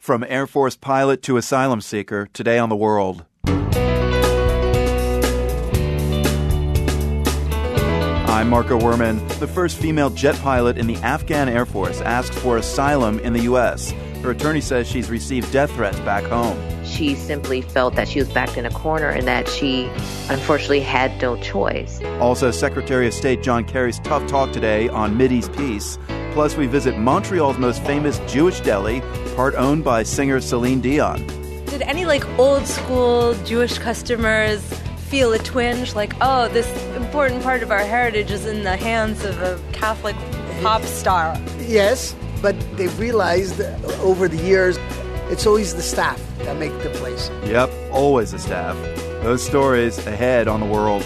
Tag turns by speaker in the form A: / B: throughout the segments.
A: From Air Force pilot to asylum seeker, today on The World. I'm Marco Werman. The first female jet pilot in the Afghan Air Force asked for asylum in the U.S. Her attorney says she's received death threats back home.
B: She simply felt that she was backed in a corner and that she, unfortunately, had no choice.
A: Also, Secretary of State John Kerry's tough talk today on Mideast peace. Plus, we visit Montreal's most famous Jewish deli, part owned by singer Celine Dion.
C: Did any old school Jewish customers feel a twinge? Oh, this important part of our heritage is in the hands of a Catholic pop star.
D: Yes, but they've realized over the years it's always the staff that make the place.
A: Yep, always the staff. Those stories ahead on The World.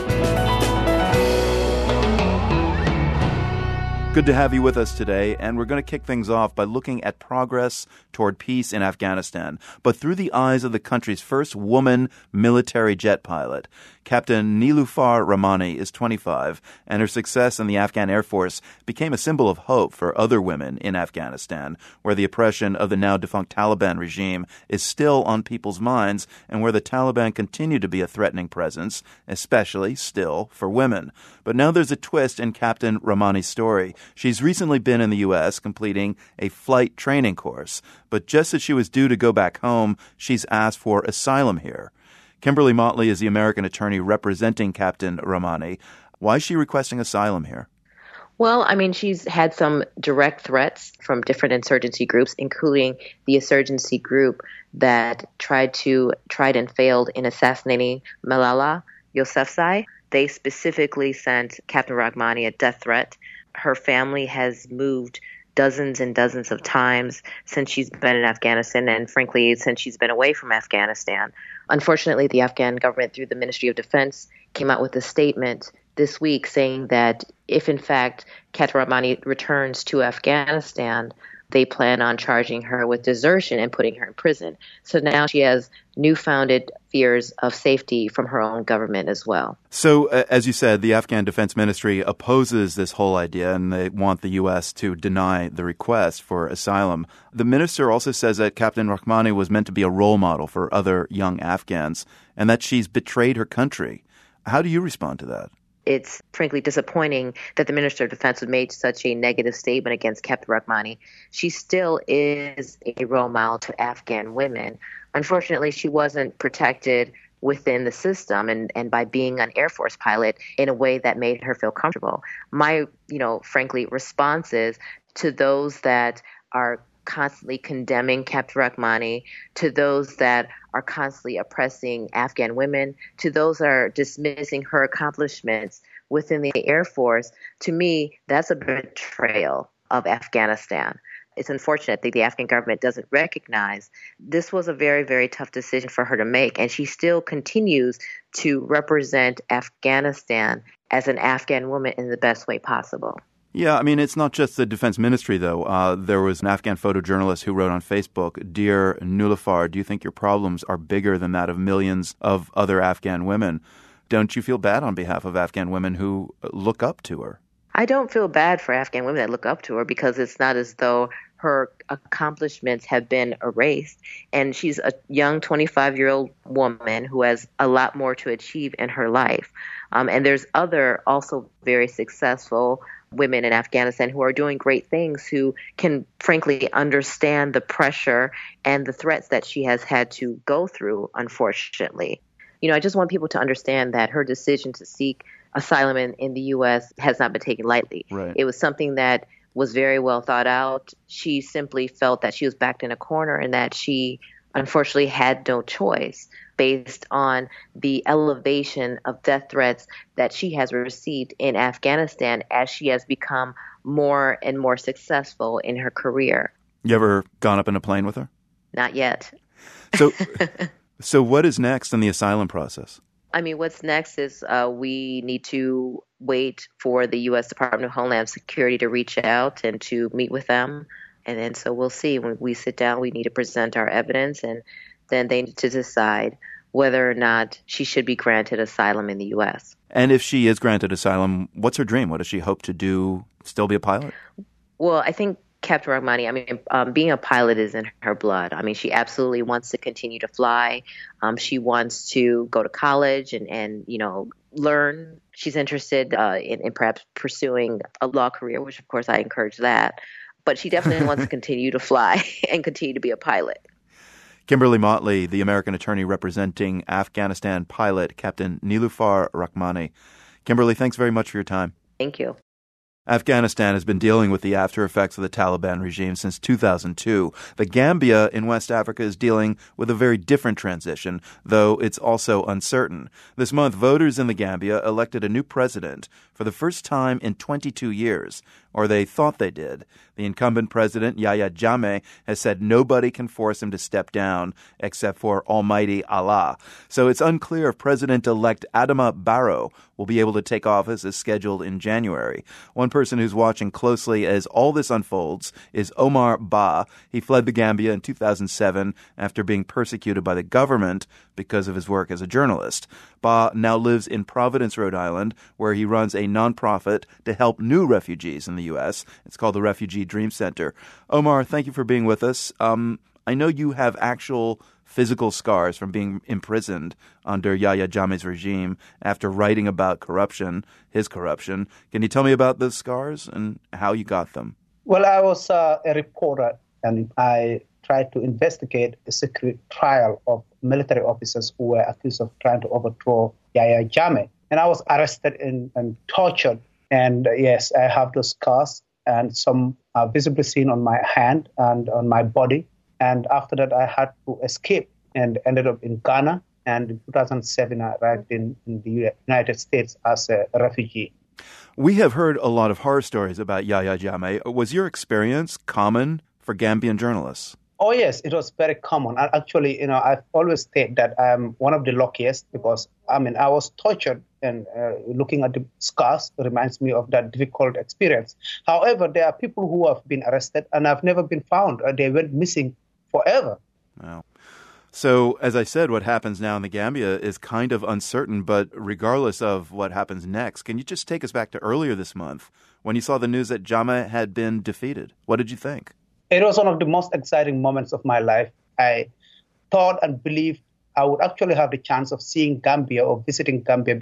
A: Good to have you with us today, and we're going to kick things off by looking at progress toward peace in Afghanistan, but through the eyes of the country's first woman military jet pilot. Captain Niloufar Rahmani is 25, and her success in the Afghan Air Force became a symbol of hope for other women in Afghanistan, where the oppression of the now-defunct Taliban regime is still on people's minds, and where the Taliban continue to be a threatening presence, especially still for women. But now there's a twist in Captain Rahmani's story. She's recently been in the U.S. completing a flight training course, but just as she was due to go back home, she's asked for asylum here. Kimberly Motley is the American attorney representing Captain Rahmani. Why is she requesting asylum here?
B: Well, she's had some direct threats from different insurgency groups, including the insurgency group that tried and failed in assassinating Malala Yousafzai. They specifically sent Captain Rahmani a death threat. Her family has moved dozens and dozens of times since she's been in Afghanistan and, frankly, since she's been away from Afghanistan. Unfortunately, the Afghan government, through the Ministry of Defense, came out with a statement this week saying that if, in fact, Captain Rahmani returns to Afghanistan, they plan on charging her with desertion and putting her in prison. So now she has newfounded fears of safety from her own government as well.
A: So, as you said, the Afghan Defense Ministry opposes this whole idea, and they want the U.S. to deny the request for asylum. The minister also says that Captain Rahmani was meant to be a role model for other young Afghans, and that she's betrayed her country. How do you respond to that?
B: It's frankly disappointing that the Minister of Defense would make such a negative statement against Captain Rahmani. She still is a role model to Afghan women. Unfortunately, she wasn't protected within the system and by being an Air Force pilot in a way that made her feel comfortable. My, frankly, responses to those that are constantly condemning Captain Rahmani, to those that are constantly oppressing Afghan women, to those that are dismissing her accomplishments within the Air Force, to me, that's a betrayal of Afghanistan. It's unfortunate that the Afghan government doesn't recognize this was a very, very tough decision for her to make, and she still continues to represent Afghanistan as an Afghan woman in the best way possible.
A: Yeah, it's not just the Defense Ministry, though. There was an Afghan photojournalist who wrote on Facebook, "Dear Niloufar, do you think your problems are bigger than that of millions of other Afghan women? Don't you feel bad on behalf of Afghan women who look up to her?"
B: I don't feel bad for Afghan women that look up to her because it's not as though her accomplishments have been erased. And she's a young 25-year-old woman who has a lot more to achieve in her life. And there's other also very successful women in Afghanistan who are doing great things, who can frankly understand the pressure and the threats that she has had to go through, unfortunately. I just want people to understand that her decision to seek asylum in the U.S. has not been taken lightly.
A: Right.
B: It was something that was very well thought out. She simply felt that she was backed in a corner and that she unfortunately had no choice based on the elevation of death threats that she has received in Afghanistan as she has become more and more successful in her career.
A: You ever gone up in a plane with her?
B: Not yet.
A: So what is next in the asylum process?
B: What's next is we need to wait for the U.S. Department of Homeland Security to reach out and to meet with them. And then so we'll see. When we sit down, we need to present our evidence, and then they need to decide whether or not she should be granted asylum in the U.S.
A: And if she is granted asylum, what's her dream? What does she hope to do? Still be a pilot?
B: Well, I think Captain Rahmani, I mean, being a pilot is in her blood. I mean, she absolutely wants to continue to fly. She wants to go to college and learn. She's interested in perhaps pursuing a law career, which of course I encourage that. But she definitely wants to continue to fly and continue to be a pilot.
A: Kimberly Motley, the American attorney representing Afghanistan pilot Captain Niloufar Rahmani. Kimberly, thanks very much for your time.
B: Thank you.
A: Afghanistan has been dealing with the after effects of the Taliban regime since 2002. The Gambia in West Africa is dealing with a very different transition, though it's also uncertain. This month, voters in the Gambia elected a new president for the first time in 22 years, or they thought they did. The incumbent president, Yahya Jammeh, has said nobody can force him to step down except for Almighty Allah. So it's unclear if President-elect Adama Barrow will be able to take office as scheduled in January. One person who's watching closely as all this unfolds is Omar Ba. He fled the Gambia in 2007 after being persecuted by the government because of his work as a journalist. Ba now lives in Providence, Rhode Island, where he runs a nonprofit to help new refugees in the U.S. It's called the Refugee Dream Center. Omar, thank you for being with us. I know you have actual physical scars from being imprisoned under Yahya Jammeh's regime after writing about his corruption. Can you tell me about those scars and how you got them?
E: Well, I was a reporter, and I tried to investigate a secret trial of military officers who were accused of trying to overthrow Yahya Jammeh. And I was arrested and tortured. And yes, I have those scars, and some are visibly seen on my hand and on my body. And after that, I had to escape and ended up in Ghana. And in 2007, I arrived in the United States as a refugee.
A: We have heard a lot of horror stories about Yahya Jammeh. Was your experience common for Gambian journalists?
E: Oh, yes, it was very common. Actually, I've always said that I'm one of the luckiest because, I was tortured, and looking at the scars reminds me of that difficult experience. However, there are people who have been arrested and have never been found. They went missing forever.
A: Wow. So, as I said, what happens now in the Gambia is kind of uncertain, but regardless of what happens next, can you just take us back to earlier this month when you saw the news that Jammeh had been defeated? What did you think?
E: It was one of the most exciting moments of my life. I thought and believed I would actually have the chance of seeing Gambia or visiting Gambia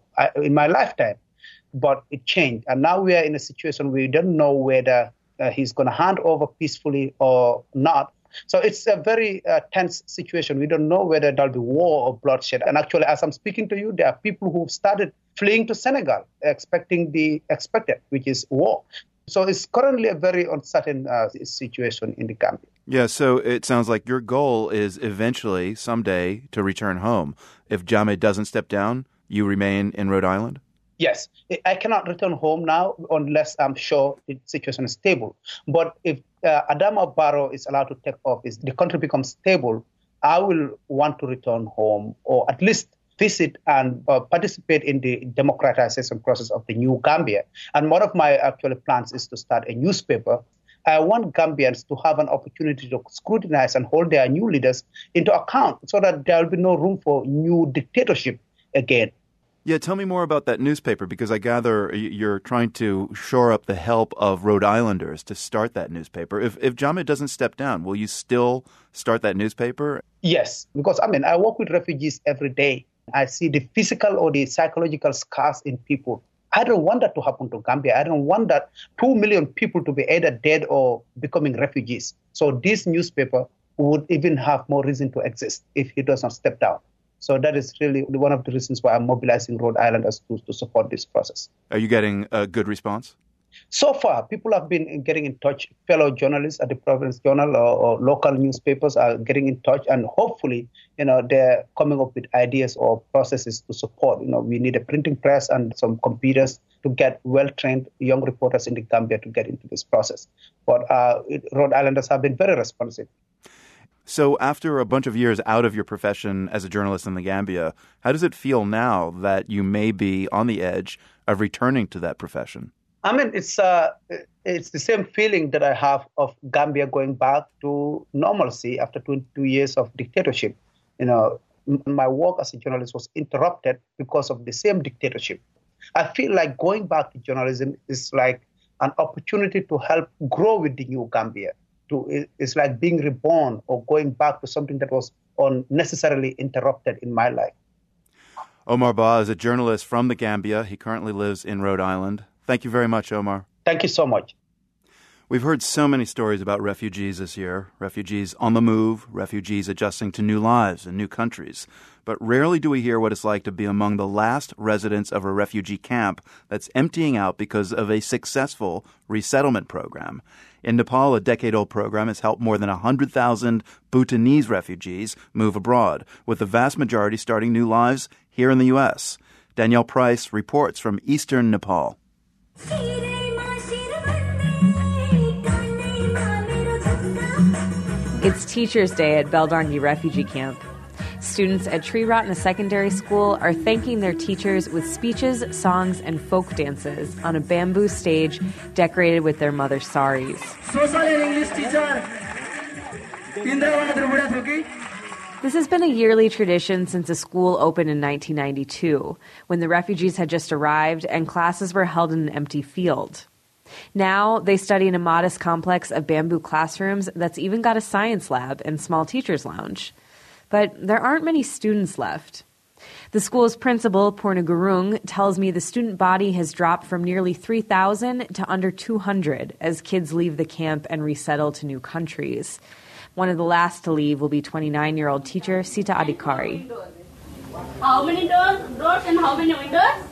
E: in my lifetime. But it changed. And now we are in a situation where we don't know whether he's going to hand over peacefully or not. So it's a very tense situation. We don't know whether there'll be war or bloodshed. And actually, as I'm speaking to you, there are people who've started fleeing to Senegal, expecting the expected, which is war. So it's currently a very uncertain situation in the Gambia.
A: Yeah, so it sounds like your goal is eventually, someday, to return home. If Jammeh doesn't step down, you remain in Rhode Island?
E: Yes. I cannot return home now unless I'm sure the situation is stable. But if Adama Barrow is allowed to take office, the country becomes stable, I will want to return home or at least visit and participate in the democratization process of the new Gambia. And one of my actual plans is to start a newspaper. I want Gambians to have an opportunity to scrutinize and hold their new leaders into account so that there will be no room for new dictatorship again.
A: Yeah, tell me more about that newspaper, because I gather you're trying to shore up the help of Rhode Islanders to start that newspaper. If Jammeh doesn't step down, will you still start that newspaper?
E: Yes, because I work with refugees every day. I see the physical or the psychological scars in people. I don't want that to happen to Gambia. I don't want that 2 million people to be either dead or becoming refugees. So this newspaper would even have more reason to exist if he does not step down. So that is really one of the reasons why I'm mobilizing Rhode Islanders to support this process.
A: Are you getting a good response?
E: So far, people have been getting in touch. Fellow journalists at the Providence Journal or local newspapers are getting in touch, and hopefully, they're coming up with ideas or processes to support. We need a printing press and some computers to get well-trained young reporters in the Gambia to get into this process. But Rhode Islanders have been very responsive.
A: So after a bunch of years out of your profession as a journalist in the Gambia, how does it feel now that you may be on the edge of returning to that profession?
E: It's the same feeling that I have of Gambia going back to normalcy after 22 years of dictatorship. My work as a journalist was interrupted because of the same dictatorship. I feel like going back to journalism is like an opportunity to help grow with the new Gambia. It's like being reborn or going back to something that was unnecessarily interrupted in my life.
A: Omar Ba is a journalist from the Gambia. He currently lives in Rhode Island. Thank you very much, Omar.
E: Thank you so much.
A: We've heard so many stories about refugees this year, refugees on the move, refugees adjusting to new lives in new countries. But rarely do we hear what it's like to be among the last residents of a refugee camp that's emptying out because of a successful resettlement program. In Nepal, a decade-old program has helped more than 100,000 Bhutanese refugees move abroad, with the vast majority starting new lives here in the U.S. Danielle Price reports from eastern Nepal.
F: It's Teachers' Day at Beldangi Refugee Camp. Students at Triratna Secondary School are thanking their teachers with speeches, songs, and folk dances on a bamboo stage decorated with their mother's saris.
G: Social and English teacher,
F: This has been a yearly tradition since the school opened in 1992, when the refugees had just arrived and classes were held in an empty field. Now they study in a modest complex of bamboo classrooms that's even got a science lab and small teacher's lounge. But there aren't many students left. The school's principal, Purna Gurung, tells me the student body has dropped from nearly 3,000 to under 200 as kids leave the camp and resettle to new countries. One of the last to leave will be 29-year-old teacher Sita Adhikari.
H: How many doors and how many windows?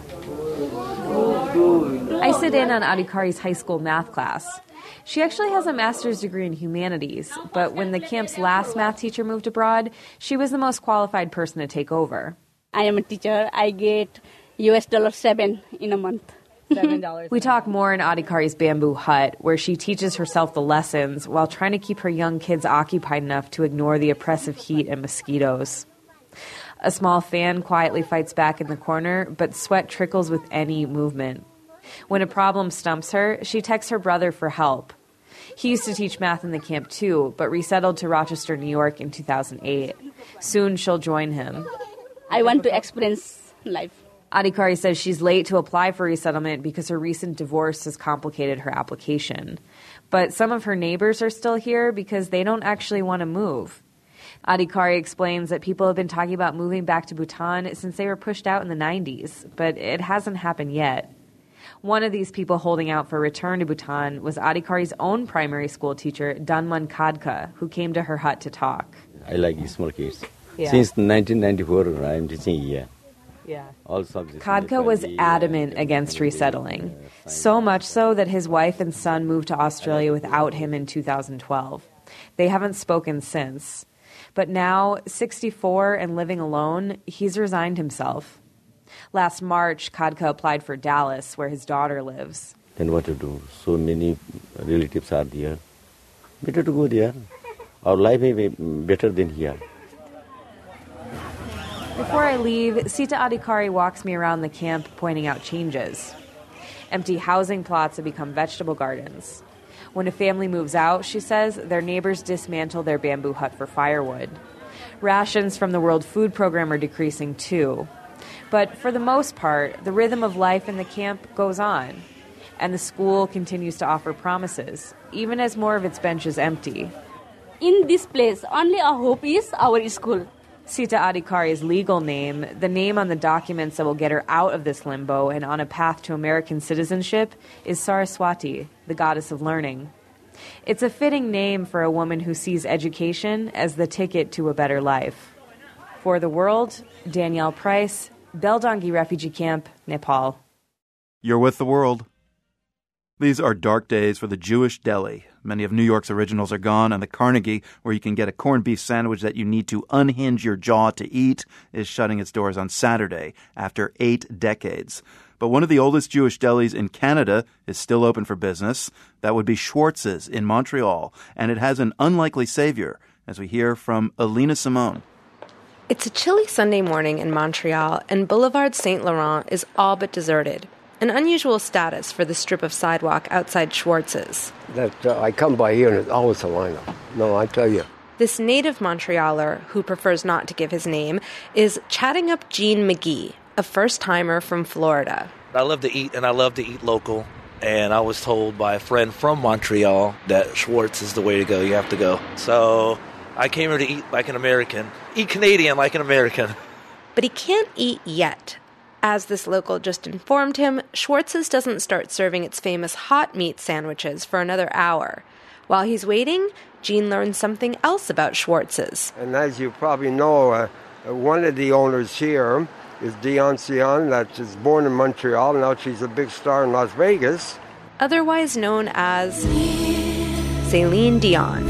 F: I sit in on Adhikari's high school math class. She actually has a master's degree in humanities, but when the camp's last math teacher moved abroad, she was the most qualified person to take over.
H: I am a teacher. I get $7 in a month.
F: $7. We talk more in Adhikari's bamboo hut, where she teaches herself the lessons while trying to keep her young kids occupied enough to ignore the oppressive heat and mosquitoes. A small fan quietly fights back in the corner, but sweat trickles with any movement. When a problem stumps her, she texts her brother for help. He used to teach math in the camp too, but resettled to Rochester, New York in 2008. Soon she'll join him.
H: I want to experience life.
F: Adhikari says she's late to apply for resettlement because her recent divorce has complicated her application. But some of her neighbors are still here because they don't actually want to move. Adhikari explains that people have been talking about moving back to Bhutan since they were pushed out in the 90s, but it hasn't happened yet. One of these people holding out for a return to Bhutan was Adhikari's own primary school teacher, Danman Khadka, who came to her hut to talk.
I: I like small kids.
F: Yeah.
I: Since 1994, I'm teaching here.
F: Yeah.
I: All subjects.
F: Khadka was adamant against resettling, so much so that his wife and son moved to Australia without him in 2012. They haven't spoken since. But now, 64 and living alone, he's resigned himself. Last March, Khadka applied for Dallas, where his daughter lives.
I: Then what to do? So many relatives are there. Better to go there. Our life may be better than here.
F: Before I leave, Sita Adhikari walks me around the camp, pointing out changes. Empty housing plots have become vegetable gardens. When a family moves out, she says, their neighbors dismantle their bamboo hut for firewood. Rations from the World Food Program are decreasing too. But for the most part, the rhythm of life in the camp goes on. And the school continues to offer promises, even as more of its benches empty.
H: In this place, only our hope is our school.
F: Sita Adhikari's legal name, the name on the documents that will get her out of this limbo and on a path to American citizenship, is Saraswati, the goddess of learning. It's a fitting name for a woman who sees education as the ticket to a better life. For The World, Danielle Price, Beldangi Refugee Camp, Nepal.
A: You're with The World. These are dark days for the Jewish deli. Many of New York's originals are gone, and the Carnegie, where you can get a corned beef sandwich that you need to unhinge your jaw to eat, is shutting its doors on Saturday after 8 decades. But one of the oldest Jewish delis in Canada is still open for business. That would be Schwartz's in Montreal, and it has an unlikely savior, as we hear from Alina Simone.
J: It's a chilly Sunday morning in Montreal, and Boulevard Saint Laurent is all but deserted. An unusual status for the strip of sidewalk outside Schwartz's.
K: I come by here and it's always a lineup. No, I tell you.
J: This native Montrealer, who prefers not to give his name, is chatting up Gene McGee, a first-timer from Florida.
L: I love to eat, and I love to eat local. And I was told by a friend from Montreal that Schwartz is the way to go. You have to go. So I came here to eat like an American. Eat Canadian like an American.
J: But he can't eat yet. As this local just informed him, Schwartz's doesn't start serving its famous hot meat sandwiches for another hour. While he's waiting, Gene learns something else about Schwartz's.
K: And as you probably know, one of the owners here is Dion Sion, that is born in Montreal. Now she's a big star in Las Vegas.
J: Otherwise known as Celine Dion.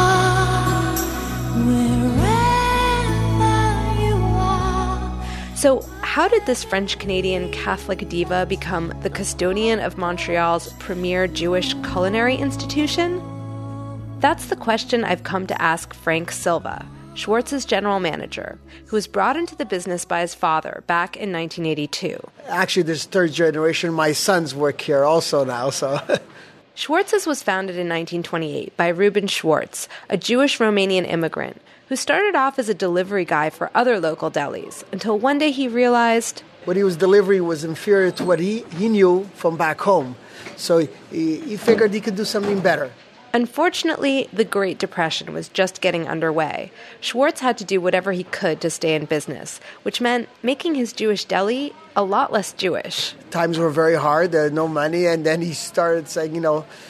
J: So how did this French-Canadian Catholic diva become the custodian of Montreal's premier Jewish culinary institution? That's the question I've come to ask Frank Silva, Schwartz's general manager, who was brought into the business by his father back in 1982.
D: Actually, this third generation. My sons work here also now, so...
J: Schwartz's was founded in 1928 by Reuben Schwartz, a Jewish-Romanian immigrant, who started off as a delivery guy for other local delis, until one day he realized...
D: what he was delivering was inferior to what he knew from back home. So he figured he could do something better.
J: Unfortunately, the Great Depression was just getting underway. Schwartz had to do whatever he could to stay in business, which meant making his Jewish deli a lot less Jewish.
D: Times were very hard, there was no money, and then he started saying,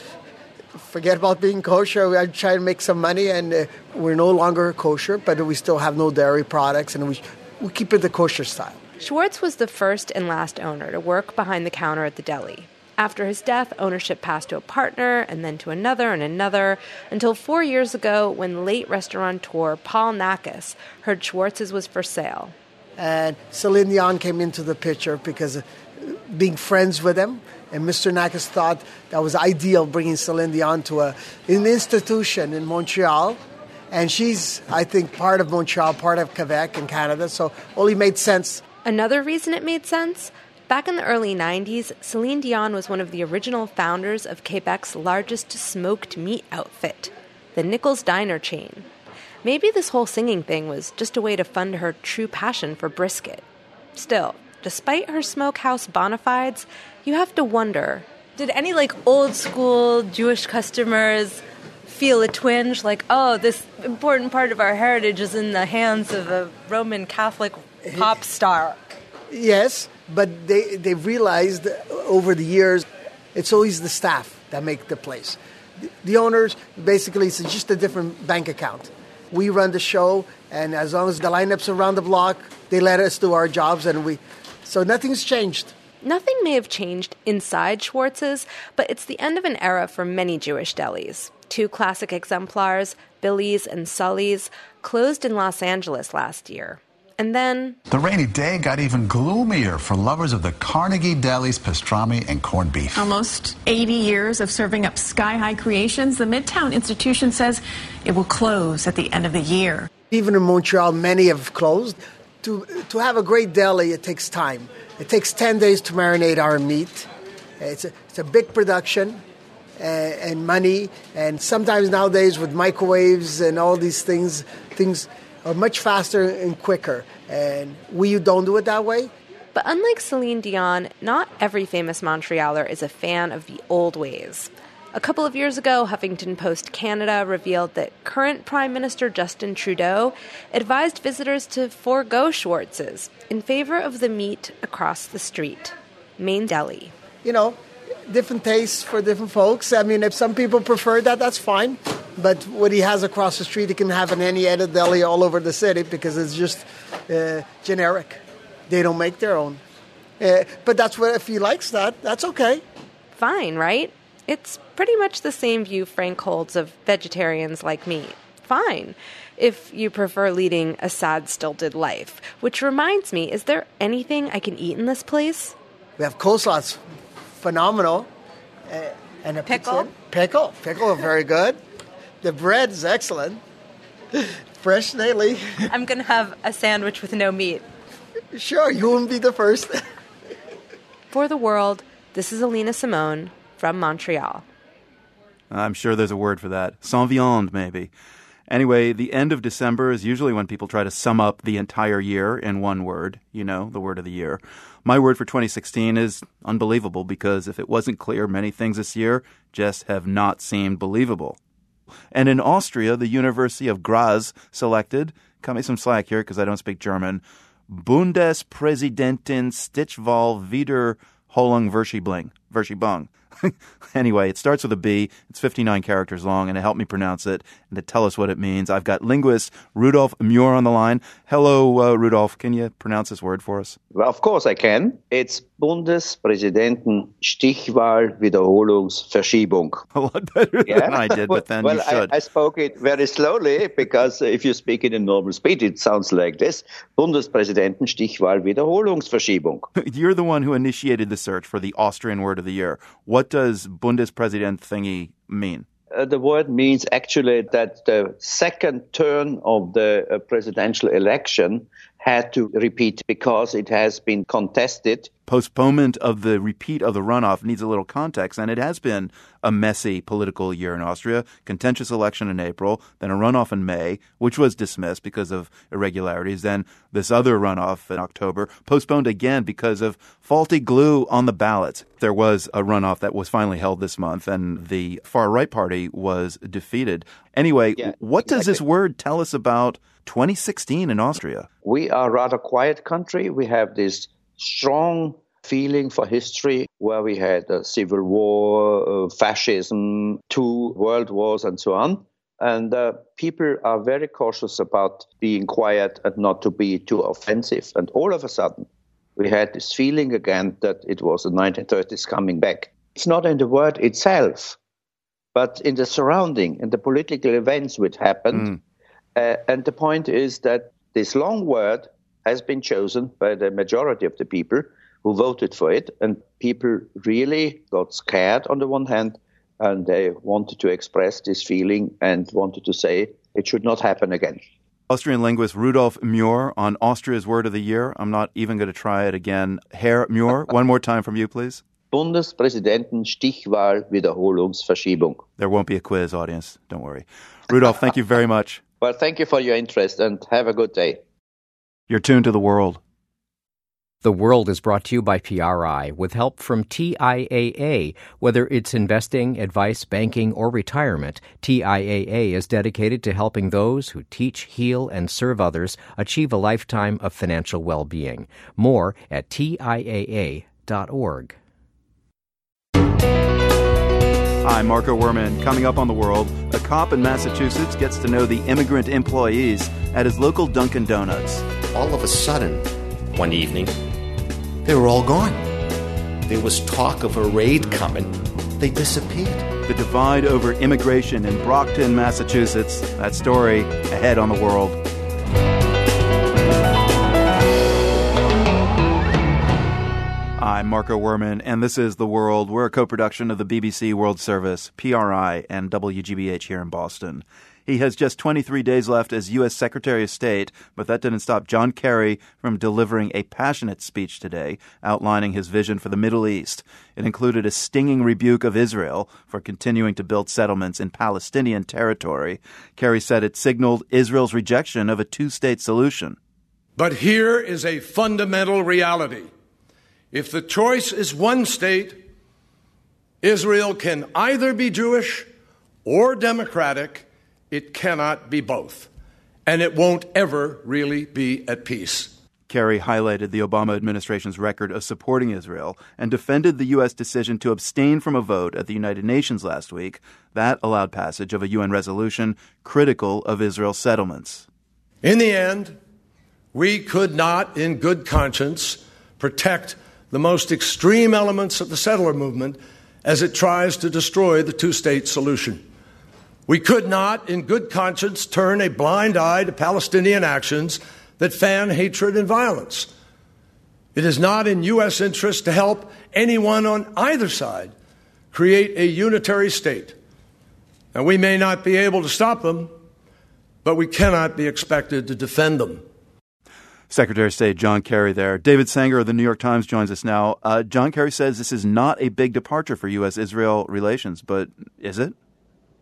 D: forget about being kosher, I'm trying to make some money, and we're no longer kosher, but we still have no dairy products, and we keep it the kosher style.
J: Schwartz was the first and last owner to work behind the counter at the deli. After his death, ownership passed to a partner, and then to another and another, until 4 years ago when late restaurateur Paul Nakas heard Schwartz's was for sale.
D: And Celine Dion came into the picture because of being friends with him, and Mr. Nakas thought that was ideal, bringing Celine Dion to an institution in Montreal. And she's, I think, part of Montreal, part of Quebec in Canada, so only made sense.
J: Another reason it made sense? Back in the early 90s, Celine Dion was one of the original founders of Quebec's largest smoked meat outfit, the Nichols Diner chain. Maybe this whole singing thing was just a way to fund her true passion for brisket. Still, despite her smokehouse bona fides, you have to wonder,
C: did any old school Jewish customers feel a twinge this important part of our heritage is in the hands of a Roman Catholic pop star?
D: Yes, but they realized over the years it's always the staff that make the place. The owners, basically, it's just a different bank account. We run the show, and as long as the lineup's around the block, they let us do our jobs, so nothing's changed.
J: Nothing may have changed inside Schwartz's, but it's the end of an era for many Jewish delis. Two classic exemplars, Billy's and Sully's, closed in Los Angeles last year. And then...
M: the rainy day got even gloomier for lovers of the Carnegie Deli's pastrami and corned beef.
N: Almost 80 years of serving up sky-high creations, the Midtown institution says it will close at the end of the year.
D: Even in Montreal, many have closed. To have a great deli, it takes time. It takes 10 days to marinate our meat. It's a big production and money. And sometimes nowadays with microwaves and all these things are much faster and quicker. And we don't do it that way.
J: But unlike Celine Dion, not every famous Montrealer is a fan of the old ways. A couple of years ago, Huffington Post Canada revealed that current Prime Minister Justin Trudeau advised visitors to forego Schwartz's in favor of the meat across the street, Main Deli.
D: Different tastes for different folks. I mean, if some people prefer that, that's fine. But what he has across the street, he can have in any other deli all over the city because it's just generic. They don't make their own. But that's what, if he likes that, that's okay.
J: Fine, right? It's pretty much the same view Frank holds of vegetarians like me. Fine, if you prefer leading a sad, stilted life. Which reminds me, is there anything I can eat in this place?
D: We have coleslaw, it's phenomenal. And a
C: pickle?
D: Pickle, very good. The bread is excellent. Fresh daily.
C: I'm going to have a sandwich with no meat.
D: Sure, you wouldn't be the first.
J: For the world, this is Alina Simone from Montreal.
A: I'm sure there's a word for that. Sans viande, maybe. Anyway, the end of December is usually when people try to sum up the entire year in one word, you know, the word of the year. My word for 2016 is unbelievable, because if it wasn't clear, many things this year just have not seemed believable. And in Austria, the University of Graz selected, cut me some slack here because I don't speak German, Bundespräsidentin Stichwahl Wiederholung Verschiebung. Anyway, it starts with a B. It's 59 characters long, and to help me pronounce it and to tell us what it means, I've got linguist Rudolf Muir on the line. Hello, Rudolf. Can you pronounce this word for us?
O: Well, of course I can. It's Bundespräsidenten Stichwahl Wiederholungsverschiebung.
A: A lot better than I did, but then you should.
O: I spoke it very slowly, because if you speak it in normal speed, it sounds like this. Bundespräsidenten Stichwahl Wiederholungsverschiebung.
A: You're the one who initiated the search for the Austrian word of the year. What does Bundespräsident thingy mean?
O: The word means actually that the second turn of the presidential election had to repeat because it has been contested.
A: Postponement of the repeat of the runoff needs a little context, and it has been a messy political year in Austria. Contentious election in April, then a runoff in May, which was dismissed because of irregularities, then this other runoff in October, postponed again because of faulty glue on the ballots. There was a runoff that was finally held this month, and the far-right party was defeated. Anyway, what does this word tell us about 2016 in Austria?
O: We are a rather quiet country. We have this strong feeling for history where we had a civil war, fascism, 2 world wars, and so on. And people are very cautious about being quiet and not to be too offensive. And all of a sudden, we had this feeling again that it was the 1930s coming back. It's not in the word itself, but in the surrounding, in the political events which happened. And the point is that this long word has been chosen by the majority of the people who voted for it, and people really got scared on the one hand, and they wanted to express this feeling and wanted to say it should not happen again.
A: Austrian linguist Rudolf Muir on Austria's word of the year. I'm not even going to try it again. Herr Muir, one more time from you, please.
O: Bundespräsidenten Stichwahl Wiederholungsverschiebung.
A: There won't be a quiz, audience. Don't worry. Rudolf, thank you very much.
O: Well, thank you for your interest, and have a good day.
A: You're tuned to The World.
P: The World is brought to you by PRI with help from TIAA. Whether it's investing, advice, banking, or retirement, TIAA is dedicated to helping those who teach, heal, and serve others achieve a lifetime of financial well-being. More at TIAA.org.
A: Hi, Marco Werman. Coming up on The World, a cop in Massachusetts gets to know the immigrant employees at his local Dunkin' Donuts.
Q: All of a sudden, one evening, they were all gone. There was talk of a raid coming. They disappeared.
A: The divide over immigration in Brockton, Massachusetts. That story ahead on The World. I'm Marco Werman, and this is The World. We're a co-production of the BBC World Service, PRI, and WGBH here in Boston. He has just 23 days left as U.S. Secretary of State, but that didn't stop John Kerry from delivering a passionate speech today outlining his vision for the Middle East. It included a stinging rebuke of Israel for continuing to build settlements in Palestinian territory. Kerry said it signaled Israel's rejection of a two-state solution.
R: But here is a fundamental reality. If the choice is one state, Israel can either be Jewish or democratic. It cannot be both. And it won't ever really be at peace.
A: Kerry highlighted the Obama administration's record of supporting Israel and defended the U.S. decision to abstain from a vote at the United Nations last week. That allowed passage of a UN resolution critical of Israel's settlements.
R: In the end, we could not, in good conscience, protect the most extreme elements of the settler movement as it tries to destroy the two-state solution. We could not, in good conscience, turn a blind eye to Palestinian actions that fan hatred and violence. It is not in U.S. interest to help anyone on either side create a unitary state. And we may not be able to stop them, but we cannot be expected to defend them.
A: Secretary of State John Kerry there. David Sanger of the New York Times joins us now. John Kerry says this is not a big departure for U.S.-Israel relations, but is it?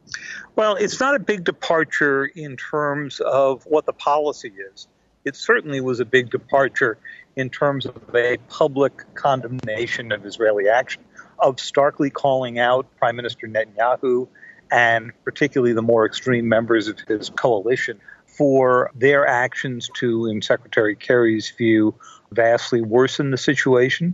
S: Well, it's not a big departure in terms of what the policy is. It certainly was a big departure in terms of a public condemnation of Israeli action, of starkly calling out Prime Minister Netanyahu and particularly the more extreme members of his coalition for their actions to, in Secretary Kerry's view, vastly worsen the situation.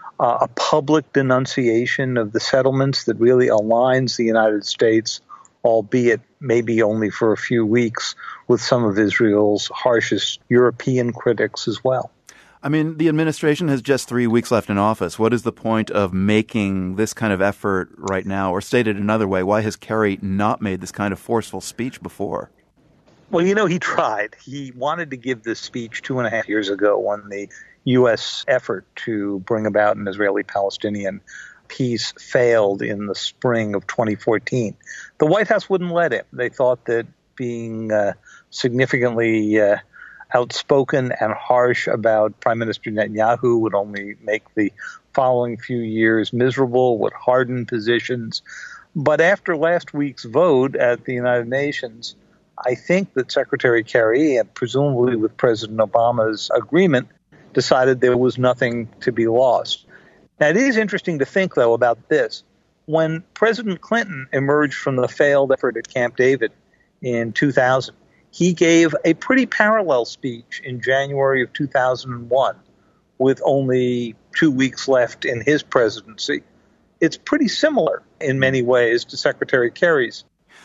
S: A public denunciation of the settlements that really aligns the United States, albeit maybe only for a few weeks, with some of Israel's harshest European critics as well.
A: I mean, the administration has just 3 weeks left in office. What is the point of making this kind of effort right now? Or stated another way, why has Kerry not made this kind of forceful speech before?
S: Well, he tried. He wanted to give this speech 2.5 years ago when the U.S. effort to bring about an Israeli-Palestinian peace failed in the spring of 2014. The White House wouldn't let him. They thought that being significantly outspoken and harsh about Prime Minister Netanyahu would only make the following few years miserable, would harden positions. But after last week's vote at the United Nations, I think that Secretary Kerry, and presumably with President Obama's agreement, decided there was nothing to be lost. Now, it is interesting to think, though, about this. When President Clinton emerged from the failed effort at Camp David in 2000, he gave a pretty parallel speech in January of 2001 with only 2 weeks left in his presidency. It's pretty similar in many ways to Secretary Kerry's.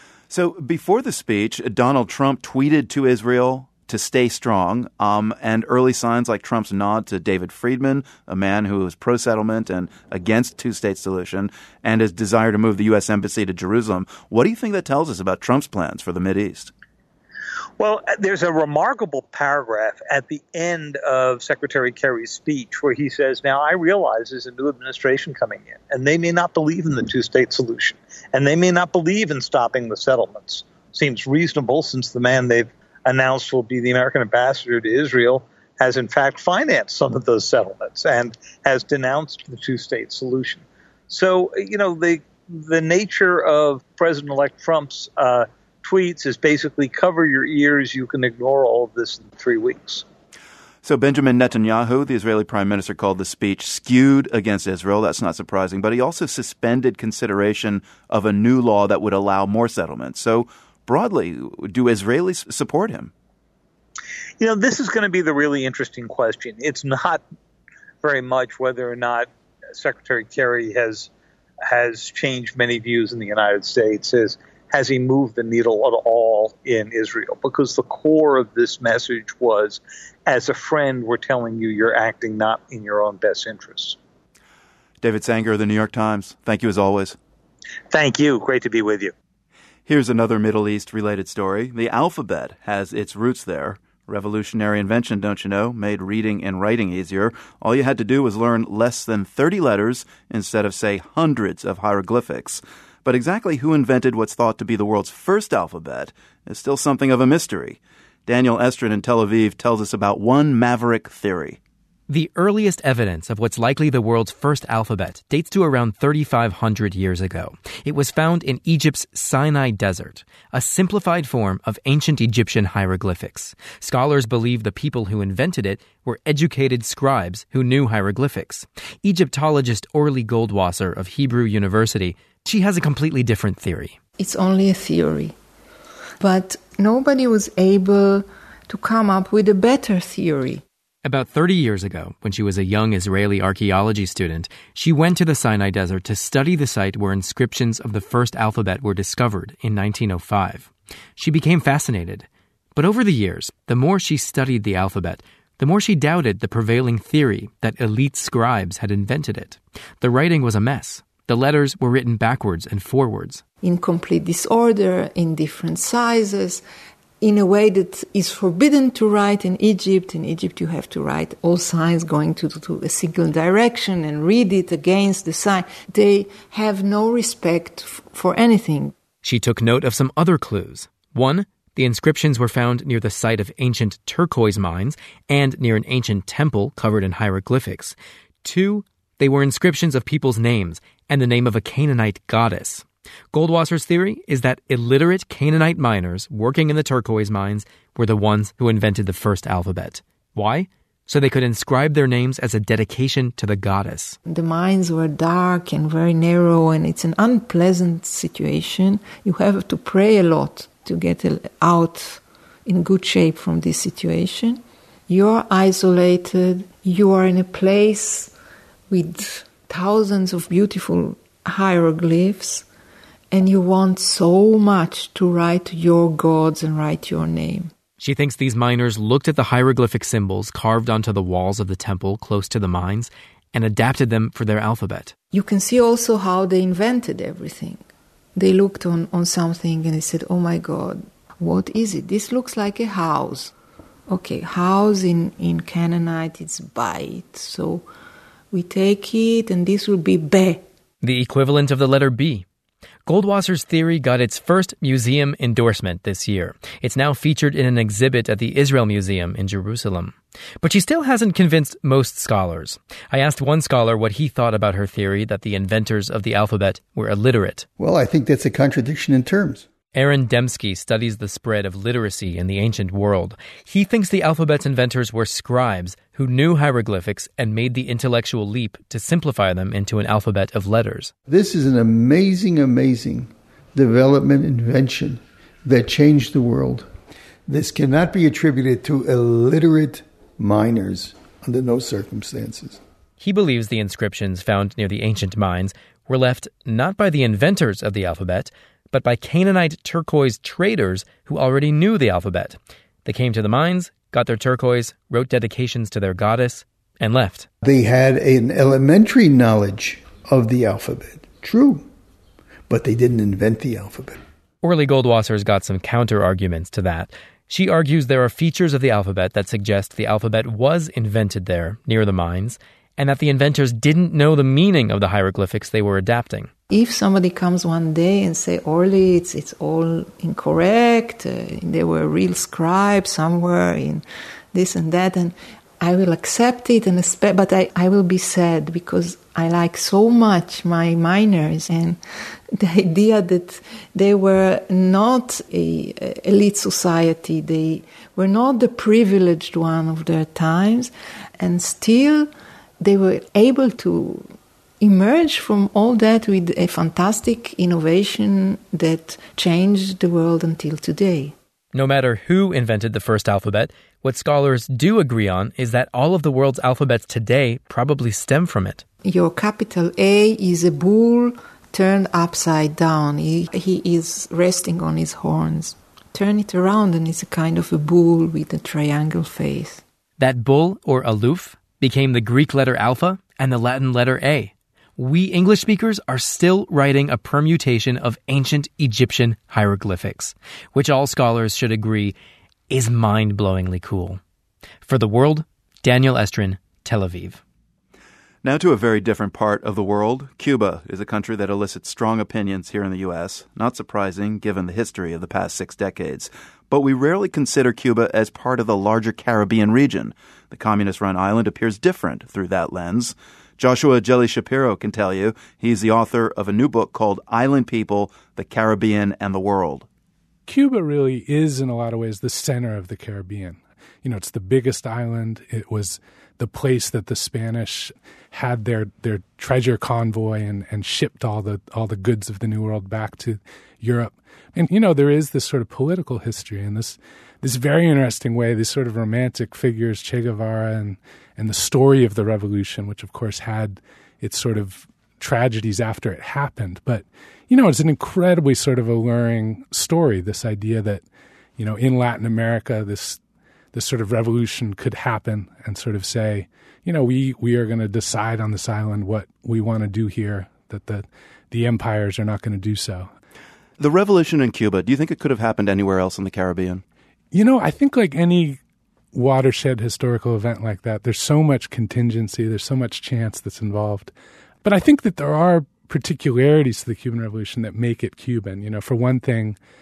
A: So before the speech, Donald Trump tweeted to Israel to stay strong, and early signs like Trump's nod to David Friedman, a man who was pro-settlement and against two-state solution, and his desire to move the U.S. Embassy to Jerusalem. What do you think that tells us about Trump's plans for the Mideast?
S: Well, there's a remarkable paragraph at the end of Secretary Kerry's speech where he says, now, I realize there's a new administration coming in, and they may not believe in the two-state solution, and they may not believe in stopping the settlements. Seems reasonable since the man they've announced will be the American ambassador to Israel has in fact financed some of those settlements and has denounced the two-state solution. So, the nature of President-elect Trump's tweets is basically cover your ears, you can ignore all of this in 3 weeks.
A: So Benjamin Netanyahu, the Israeli prime minister, called the speech skewed against Israel. That's not surprising. But he also suspended consideration of a new law that would allow more settlements. So broadly, do Israelis support him?
S: This is going to be the really interesting question. It's not very much whether or not Secretary Kerry has changed many views in the United States. Has he moved the needle at all in Israel? Because the core of this message was, as a friend, we're telling you you're acting not in your own best interests.
A: David Sanger of the New York Times, thank you as always.
S: Thank you. Great to be with you.
A: Here's another Middle East-related story. The alphabet has its roots there. Revolutionary invention, don't you know? Made reading and writing easier. All you had to do was learn less than 30 letters instead of, say, hundreds of hieroglyphics. But exactly who invented what's thought to be the world's first alphabet is still something of a mystery. Daniel Estrin in Tel Aviv tells us about one maverick theory.
T: The earliest evidence of what's likely the world's first alphabet dates to around 3,500 years ago. It was found in Egypt's Sinai Desert, a simplified form of ancient Egyptian hieroglyphics. Scholars believe the people who invented it were educated scribes who knew hieroglyphics. Egyptologist Orly Goldwasser of Hebrew University, she has a completely different theory.
U: It's only a theory, but nobody was able to come up with a better theory.
T: About 30 years ago, when she was a young Israeli archaeology student, she went to the Sinai Desert to study the site where inscriptions of the first alphabet were discovered in 1905. She became fascinated. But over the years, the more she studied the alphabet, the more she doubted the prevailing theory that elite scribes had invented it. The writing was a mess. The letters were written backwards and forwards.
U: In complete disorder, in different sizes, in a way that is forbidden to write in Egypt. In Egypt, you have to write all signs going to a single direction and read it against the sign. They have no respect for anything.
T: She took note of some other clues. One, the inscriptions were found near the site of ancient turquoise mines and near an ancient temple covered in hieroglyphics. Two, they were inscriptions of people's names and the name of a Canaanite goddess. Goldwasser's theory is that illiterate Canaanite miners working in the turquoise mines were the ones who invented the first alphabet. Why? So they could inscribe their names as a dedication to the goddess.
U: The mines were dark and very narrow, and it's an unpleasant situation. You have to pray a lot to get out in good shape from this situation. You're isolated. You are in a place with thousands of beautiful hieroglyphs, and you want so much to write your gods and write your name.
T: She thinks these miners looked at the hieroglyphic symbols carved onto the walls of the temple close to the mines and adapted them for their alphabet.
U: You can see also how they invented everything. They looked on something and they said, oh my God, what is it? This looks like a house. Okay, house in Canaanite, it's bait. So we take it and this will be be.
T: The equivalent of the letter B. Goldwasser's theory got its first museum endorsement this year. It's now featured in an exhibit at the Israel Museum in Jerusalem. But she still hasn't convinced most scholars. I asked one scholar what he thought about her theory that the inventors of the alphabet were illiterate.
B: Well, I think that's a contradiction in terms.
T: Aaron Dembski studies the spread of literacy in the ancient world. He thinks the alphabet's inventors were scribes who knew hieroglyphics and made the intellectual leap to simplify them into an alphabet of letters.
B: This is an amazing, amazing development, invention that changed the world. This cannot be attributed to illiterate miners under no circumstances.
T: He believes the inscriptions found near the ancient mines were left not by the inventors of the alphabet, but by Canaanite turquoise traders who already knew the alphabet. They came to the mines, got their turquoise, wrote dedications to their goddess, and left.
B: They had an elementary knowledge of the alphabet, true, but they didn't invent the alphabet.
T: Orly Goldwasser's got some counter-arguments to that. She argues there are features of the alphabet that suggest the alphabet was invented there, near the mines, and that the inventors didn't know the meaning of the hieroglyphics they were adapting.
U: If somebody comes one day and say, Orly, it's all incorrect, there were real scribes somewhere in this and that, and I will accept it, but I will be sad because I like so much my miners, and the idea that they were not an elite society, they were not the privileged one of their times, and still they were able to emerge from all that with a fantastic innovation that changed the world until today.
T: No matter who invented the first alphabet, what scholars do agree on is that all of the world's alphabets today probably stem from it.
U: Your capital A is a bull turned upside down. He is resting on his horns. Turn it around and it's a kind of a bull with a triangle face.
T: That bull, or aluf, became the Greek letter alpha and the Latin letter A. We English speakers are still writing a permutation of ancient Egyptian hieroglyphics, which all scholars should agree is mind-blowingly cool. For The World, Daniel Estrin, Tel Aviv.
A: Now to a very different part of the world. Cuba is a country that elicits strong opinions here in the U.S., not surprising given the history of the past 6 decades. But we rarely consider Cuba as part of the larger Caribbean region. The communist-run island appears different through that lens. Joshua Jelly Shapiro can tell you. He's the author of a new book called Island People, the Caribbean and the World.
V: Cuba really is, in a lot of ways, the center of the Caribbean. You know, it's the biggest island. It was the place that the Spanish had their treasure convoy and shipped all the goods of the New World back to Europe. And, you know, there is this sort of political history and this very interesting way, these sort of romantic figures, Che Guevara and the story of the revolution, which, of course, had its sort of tragedies after it happened. But, you know, it's an incredibly sort of alluring story, this idea that, you know, in Latin America, this sort of revolution could happen and sort of say, you know, we are going to decide on this island what we want to do here, that the empires are not going to do so.
A: The revolution in Cuba, do you think it could have happened anywhere else in the Caribbean?
V: You know, I think like any watershed historical event like that, there's so much contingency, there's so much chance that's involved. But I think that there are particularities to the Cuban Revolution that make it Cuban. You know, for one thing,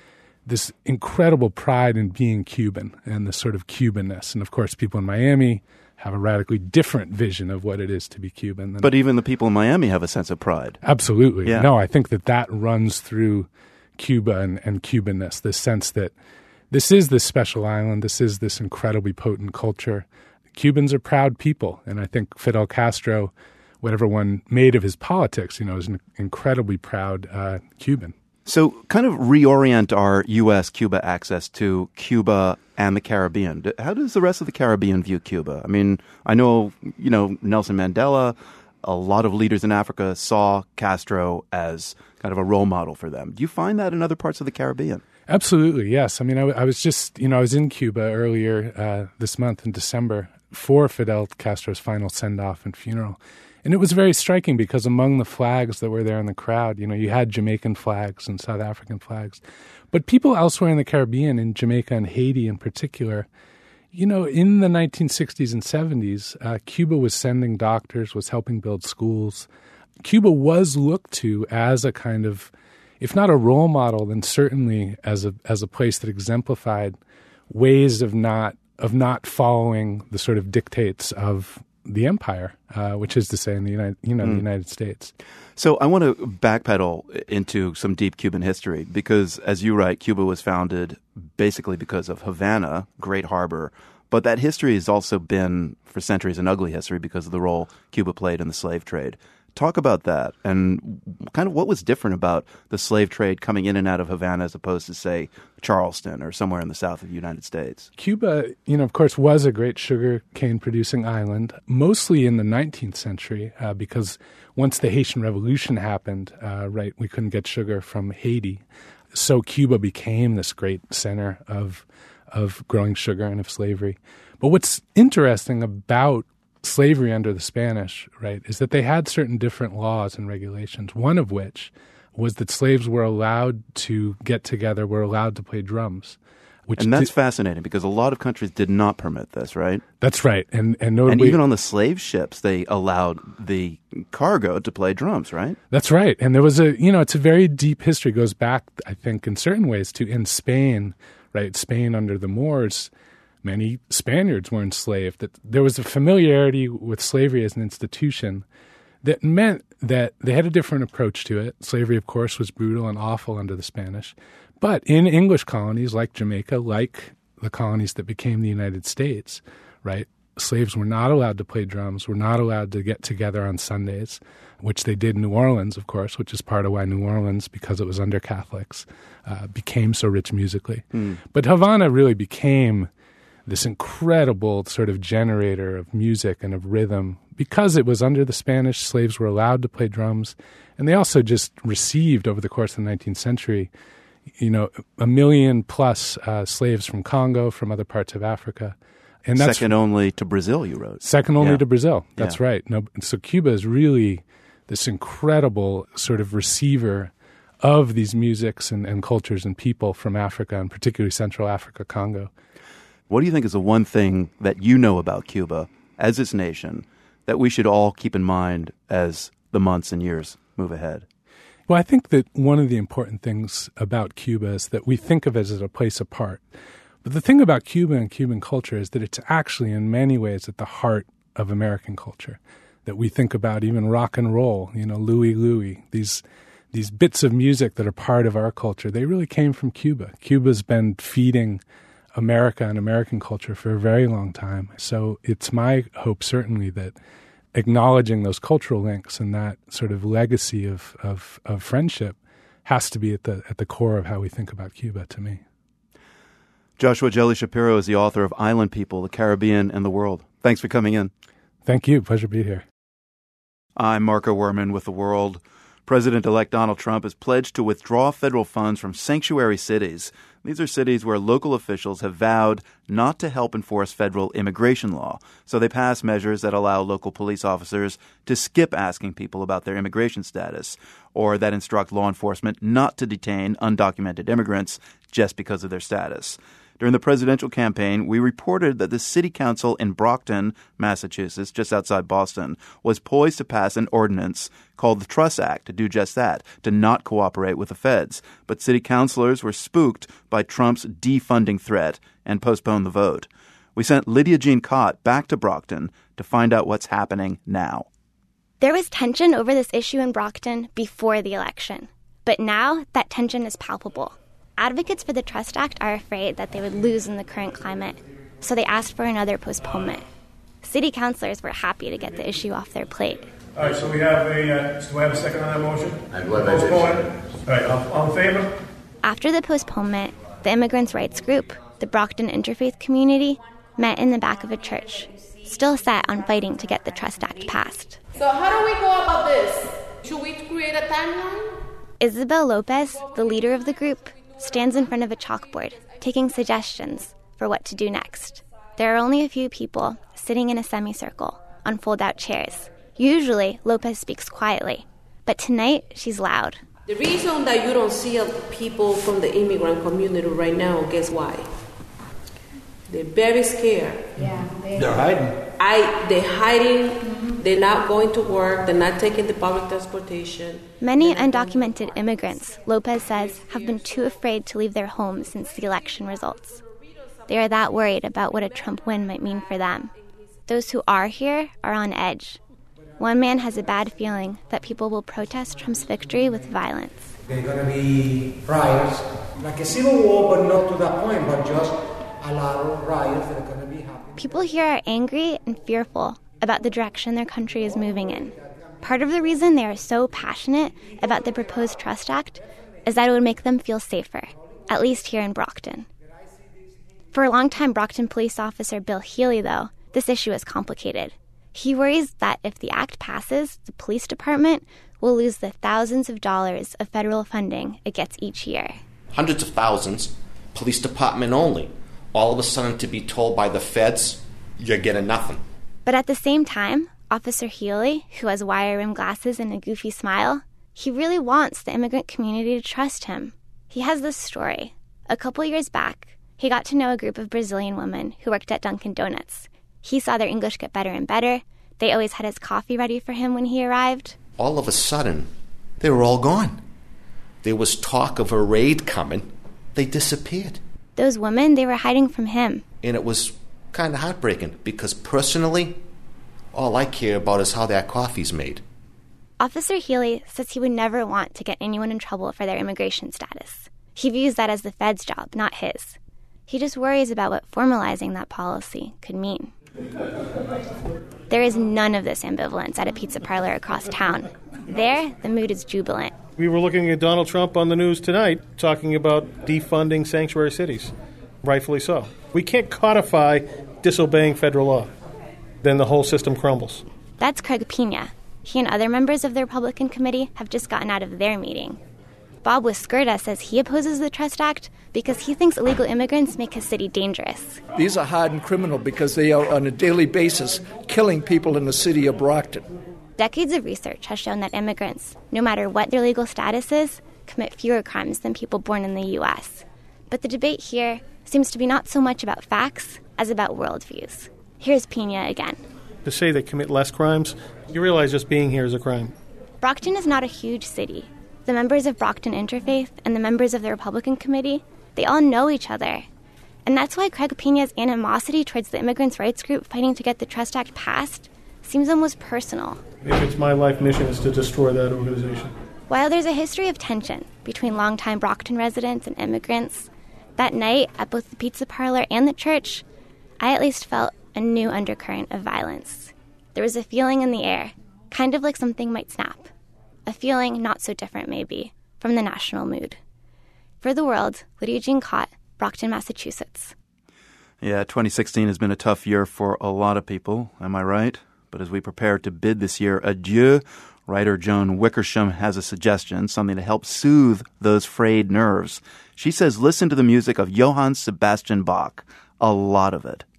V: this incredible pride in being Cuban and the sort of Cubanness. And of course, people in Miami have a radically different vision of what it is to be Cuban.
A: But even the people in Miami have a sense of pride.
V: Absolutely.
A: Yeah.
V: No, I think that runs through Cuba and Cubanness, the sense that this is this special island, this is this incredibly potent culture. Cubans are proud people, and I think Fidel Castro, whatever one made of his politics, is an incredibly proud Cuban.
A: So kind of reorient our U.S.-Cuba access to Cuba and the Caribbean. How does the rest of the Caribbean view Cuba? I mean, I know, Nelson Mandela, a lot of leaders in Africa saw Castro as kind of a role model for them. Do you find that in other parts of the Caribbean?
V: Absolutely, yes. I mean, I was just, I was in Cuba earlier this month in December for Fidel Castro's final send-off and funeral. And it was very striking because among the flags that were there in the crowd, you had Jamaican flags and South African flags. But people elsewhere in the Caribbean, in Jamaica and Haiti in particular, in the 1960s and 70s, Cuba was sending doctors, was helping build schools. Cuba was looked to as a kind of, if not a role model, then certainly as a place that exemplified ways of not following the sort of dictates of the empire, which is to say in the the United States.
A: So I want to backpedal into some deep Cuban history because, as you write, Cuba was founded basically because of Havana, great harbor. But that history has also been, for centuries, an ugly history because of the role Cuba played in the slave trade. Talk about that and kind of what was different about the slave trade coming in and out of Havana as opposed to, say, Charleston or somewhere in the south of the United States.
V: Cuba, of course, was a great sugar cane producing island, mostly in the 19th century, because once the Haitian Revolution happened, we couldn't get sugar from Haiti. So Cuba became this great center of growing sugar and of slavery. But what's interesting about slavery under the Spanish, is that they had certain different laws and regulations, one of which was that slaves were allowed to get together, were allowed to play drums.
A: And that's fascinating because a lot of countries did not permit this, right?
V: That's right. And notably,
A: even on the slave ships, they allowed the cargo to play drums, right?
V: That's right. And there was it's a very deep history. It goes back, I think, in certain ways to in Spain, Spain under the Moors. Many Spaniards were enslaved. That there was a familiarity with slavery as an institution that meant that they had a different approach to it. Slavery, of course, was brutal and awful under the Spanish. But in English colonies like Jamaica, like the colonies that became the United States, slaves were not allowed to play drums, were not allowed to get together on Sundays, which they did in New Orleans, of course, which is part of why New Orleans, because it was under Catholics, became so rich musically. But Havana really became this incredible sort of generator of music and of rhythm. Because it was under the Spanish, slaves were allowed to play drums. And they also just received, over the course of the 19th century, 1 million plus slaves from Congo, from other parts of Africa. And that's
A: second only to Brazil, you wrote.
V: Second only to Brazil. That's right. So Cuba is really this incredible sort of receiver of these musics and cultures and people from Africa, and particularly Central Africa, Congo.
A: What do you think is the one thing that you know about Cuba as its nation that we should all keep in mind as the months and years move ahead?
V: Well, I think that one of the important things about Cuba is that we think of it as a place apart. But the thing about Cuba and Cuban culture is that it's actually in many ways at the heart of American culture. That we think about even rock and roll, Louie Louie, these bits of music that are part of our culture, they really came from Cuba. Cuba's been feeding America and American culture for a very long time. So it's my hope, certainly, that acknowledging those cultural links and that sort of legacy of friendship has to be at the core of how we think about Cuba, to me.
A: Joshua Jelly Shapiro is the author of Island People, the Caribbean, and the World. Thanks for coming in.
V: Thank you. Pleasure to be here.
A: I'm Marco Werman with The World. President-elect Donald Trump has pledged to withdraw federal funds from sanctuary cities. These are cities where local officials have vowed not to help enforce federal immigration law. So they pass measures that allow local police officers to skip asking people about their immigration status, or that instruct law enforcement not to detain undocumented immigrants just because of their status. During the presidential campaign, we reported that the city council in Brockton, Massachusetts, just outside Boston, was poised to pass an ordinance called the Trust Act to do just that, to not cooperate with the feds. But city councilors were spooked by Trump's defunding threat and postponed the vote. We sent Lydia Jean Kott back to Brockton to find out what's happening now.
E: There was tension over this issue in Brockton before the election. But now that tension is palpable. Advocates for the Trust Act are afraid that they would lose in the current climate, so they asked for another postponement. City councilors were happy to get the issue off their plate.
G: All right, so we have do I have a second on that motion?
W: I believe I did.
G: All right, all in favor?
E: After the postponement, the immigrants' rights group, the Brockton Interfaith Community, met in the back of a church, still set on fighting to get the Trust Act passed.
X: So how do we go about this? Should we create a timeline?
E: Isabel Lopez, the leader of the group, stands in front of a chalkboard, taking suggestions for what to do next. There are only a few people sitting in a semicircle on fold-out chairs. Usually, Lopez speaks quietly, but tonight she's loud.
X: The reason that you don't see people from the immigrant community right now, guess why? They're very scared.
W: Yeah, they're hiding.
X: They're hiding. They're not going to work. They're not taking the public transportation.
E: Many undocumented immigrants, Lopez says, have been too afraid to leave their homes since the election results. They are that worried about what a Trump win might mean for them. Those who are here are on edge. One man has a bad feeling that people will protest Trump's victory with violence.
Y: There are going to be riots, like a civil war, but not to that point, but just a lot of riots that are going to be happening.
E: People here are angry and fearful about the direction their country is moving in. Part of the reason they are so passionate about the proposed Trust Act is that it would make them feel safer, at least here in Brockton. For a longtime Brockton police officer Bill Healy, though, this issue is complicated. He worries that if the act passes, the police department will lose the thousands of dollars of federal funding it gets each year.
Q: Hundreds of thousands, police department only. All of a sudden to be told by the feds, you're getting nothing.
E: But at the same time, Officer Healy, who has wire-rimmed glasses and a goofy smile, he really wants the immigrant community to trust him. He has this story. A couple years back, he got to know a group of Brazilian women who worked at Dunkin' Donuts. He saw their English get better and better. They always had his coffee ready for him when he arrived.
Q: All of a sudden, they were all gone. There was talk of a raid coming. They disappeared.
E: Those women, they were hiding from him.
Q: And it was kind of heartbreaking because personally, all I care about is how that coffee's made.
E: Officer Healy says he would never want to get anyone in trouble for their immigration status. He views that as the Fed's job, not his. He just worries about what formalizing that policy could mean. There is none of this ambivalence at a pizza parlor across town. There, the mood is jubilant.
G: We were looking at Donald Trump on the news tonight talking about defunding sanctuary cities. Rightfully so. We can't codify disobeying federal law. Then the whole system crumbles.
E: That's Craig Pena. He and other members of the Republican committee have just gotten out of their meeting. Bob Wiskerda says he opposes the Trust Act because he thinks illegal immigrants make his city dangerous.
Z: These are hardened criminals because they are on a daily basis killing people in the city of Brockton.
E: Decades of research has shown that immigrants, no matter what their legal status is, commit fewer crimes than people born in the U.S. But the debate here seems to be not so much about facts as about worldviews. Here's Pena again.
G: To say they commit less crimes, you realize just being here is a crime.
E: Brockton is not a huge city. The members of Brockton Interfaith and the members of the Republican Committee, they all know each other. And that's why Craig Pena's animosity towards the immigrants' rights group fighting to get the Trust Act passed seems almost personal.
G: If it's my life mission is to destroy that organization.
E: While there's a history of tension between longtime Brockton residents and immigrants, that night at both the pizza parlor and the church, I at least felt a new undercurrent of violence. There was a feeling in the air, kind of like something might snap. A feeling not so different, maybe, from the national mood. For The World, Lydia Jean Kott, Brockton, Massachusetts.
A: Yeah, 2016 has been a tough year for a lot of people, am I right? But as we prepare to bid this year adieu, writer Joan Wickersham has a suggestion, something to help soothe those frayed nerves. She says listen to the music of Johann Sebastian Bach, a lot of it.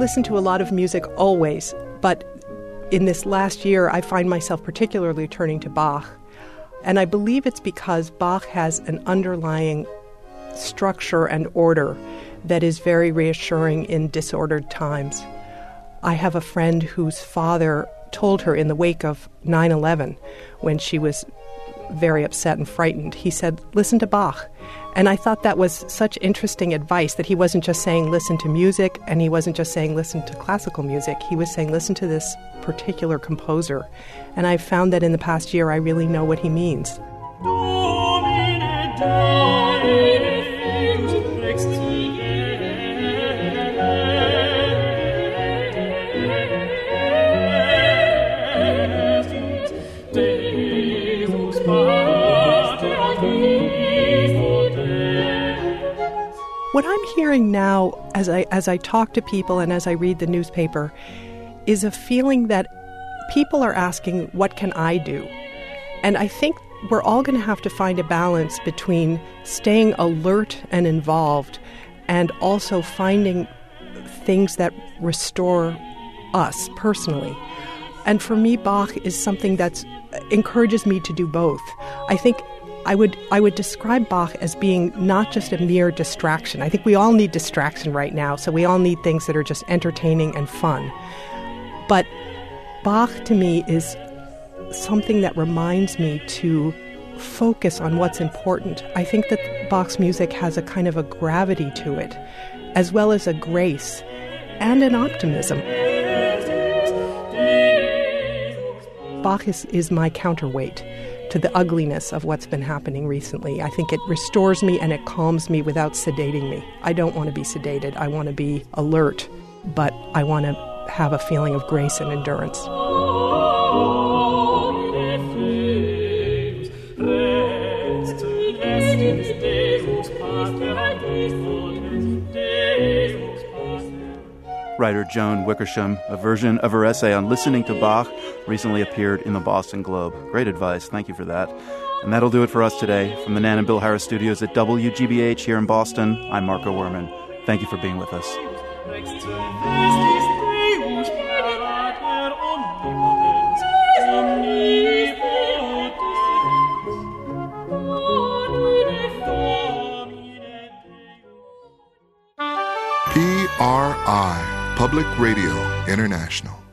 F: listen to a lot of music always, but in this last year, I find myself particularly turning to Bach. And I believe it's because Bach has an underlying structure and order that is very reassuring in disordered times. I have a friend whose father told her in the wake of 9/11, when she was very upset and frightened, he said, listen to Bach. And I thought that was such interesting advice, that he wasn't just saying listen to music, and he wasn't just saying listen to classical music. He was saying listen to this particular composer. And I found that in the past year I really know what he means. What I'm hearing now as I talk to people and as I read the newspaper is a feeling that people are asking, what can I do? And I think we're all going to have to find a balance between staying alert and involved and also finding things that restore us personally. And for me, Bach is something that encourages me to do both. I think I would describe Bach as being not just a mere distraction. I think we all need distraction right now, so we all need things that are just entertaining and fun. But Bach, to me, is something that reminds me to focus on what's important. I think that Bach's music has a kind of a gravity to it, as well as a grace and an optimism. Bach is my counterweight to the ugliness of what's been happening recently. I think it restores me and it calms me without sedating me. I don't want to be sedated. I want to be alert, but I want to have a feeling of grace and endurance.
A: Writer Joan Wickersham, a version of her essay on listening to Bach recently appeared in the Boston Globe. Great advice. Thank you for that. And that'll do it for us today. From the Nan and Bill Harris studios at WGBH here in Boston, I'm Marco Werman. Thank you for being with us.
H: PRI, Public Radio International.